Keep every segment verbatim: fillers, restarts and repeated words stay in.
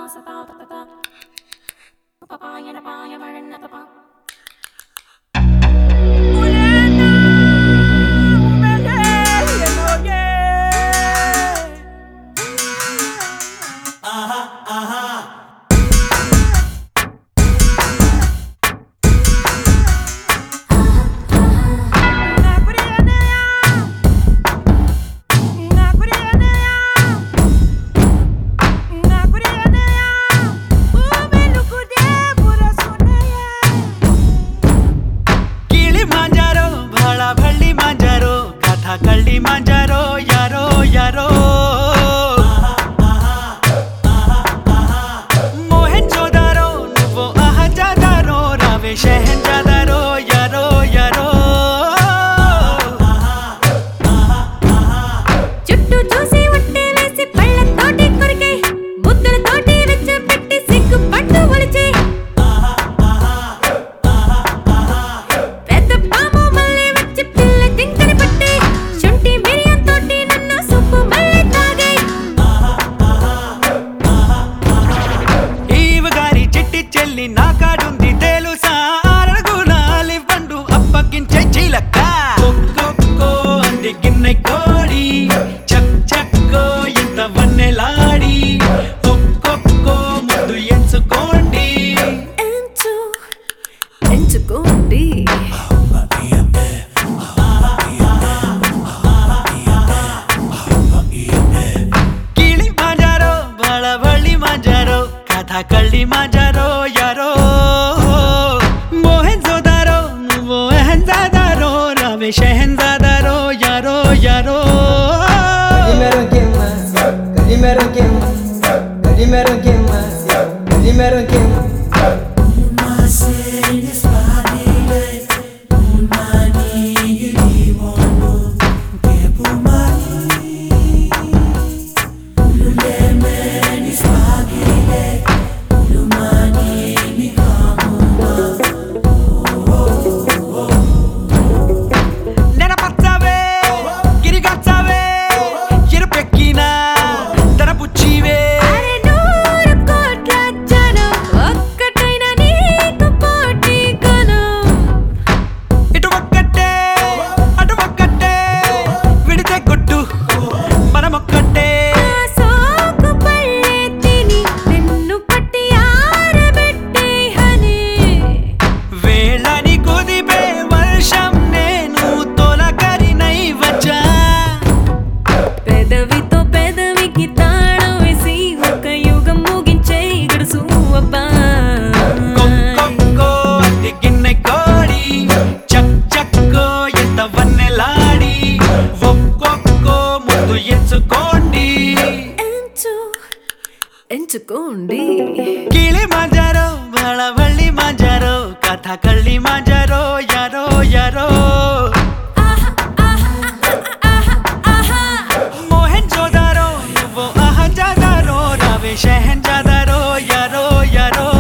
కళ్ళి మాంజారో యారో యారో మోహన్ జోదారో నువ్వు అహజాదారో రావే షహన్ జాదారో యారో యారో చుట్టూ చూసి ఉంటే వేసి పళ్ళతోటి కొరికే ముద్దులతోటి రెచ్చపెట్టి సిగ్గు పట్టు ఒలిచే పెద్ద పాము మళ్ళీ వచ్చి పిల్ల జింకని పట్టే శుంఠి మిరియంతోటి నన్ను సొప్పు మళ్ళీ తాగే ఈవ గారి చిట్టి చెల్లి నా కాడుంది తెలుసా అరగులాలి పండు అప్పగించే చిలక కొక్కో అంది గిన్నె కోడి చక్ చక్కో ఇంత వన్నెలాడి ఒక్కొక్కో ముందు ఎంచుకోండి ఎంచు ఎంచుకోండి కిళి మాంజారో బళ బళి మాంజారో కథ కళ్ళి మాంజారో యారో మోహన్ జోదారో నువ్వు అహన్ జాదారో రావే షహన్ జాదారో యారో యారో Calimero quema, calimero quema, calimero quema, calimero quema. నెనపచ్చావే గిరిగచ్చావే ఎరుపెక్కినా తన పుచ్చివే అరే నూరు కోట్ల జనం ఒక్కటైనా నీకు పోటీ కొనం ఇటు ఒక్కటే అటు ఒక్కటే విడితే కొట్టు మనమొక్కటే నా సోకు పళ్ళే తిని నిన్ను పట్టి ఆరబెట్టే హనీ వేళని కుదిపే వర్షం నేను తొలకరినై వచ్చా పెదవితో పెదవికి తాళం వేసి ఒక యుగం ముగించే గడుసు అబ్బా కొక్కో అంది గిన్నె కోడి చక్ చక్కో ఎంత వన్నెలాడి ఒక్కొక్కో ముందు ఎంచుకోండి ఎంచు ఎంచుకోండి కిళి మాంజారో బళ బళ్ళి మాంజారో కథ కళ్ళి మాంజారో యారో యారో మోహన్ జోదారో నువ్వు అహన్ జాదారో రావే షహన్ జాదారో యారో యారో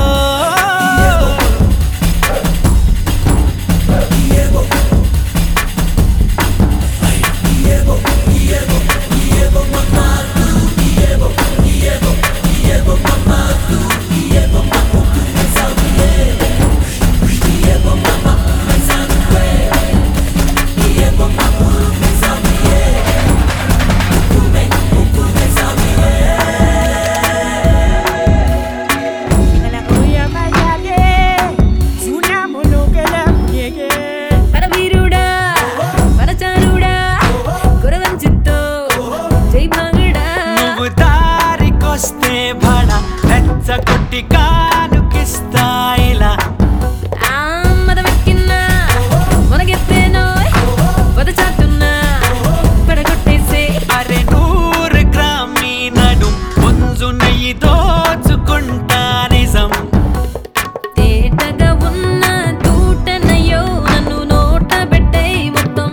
పరవీరుడా పరచారుడా కురవంచిత్తో జై భాంగడా నువ్వు దారికొస్తే బడ రెచ్చగొట్టి కానుకిస్తాయిలా ఆ మదవెక్కిన్నా మొనగెత్తేనో వదచాతున్నా పడగొట్టేసే అరే నూరు గ్రామీ నడు పుంజు నెయ్యి దోచుకుంటా నిజం తేటగా ఉన్న తూటనయ్యో నన్ను నోట పెట్టే మొత్తం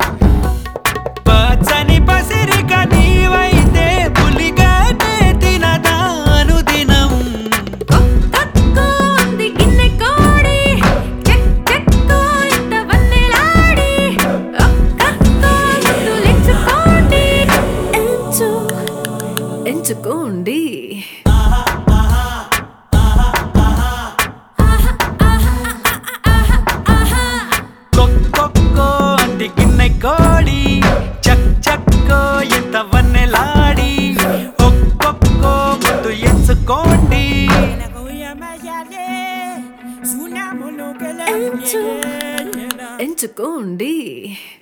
పచ్చని పసిరిక నీవైతే పులిగానే తినదాను దినం కొక్కో అంది గిన్నె కోడి చెక్ చెక్కో ఇంత వన్నెలాడి ఒక్కక్కో ముద్దులెంచుకోండి ఎంచు ఎంచుకోండి ఎంచు ఎంచుకోండి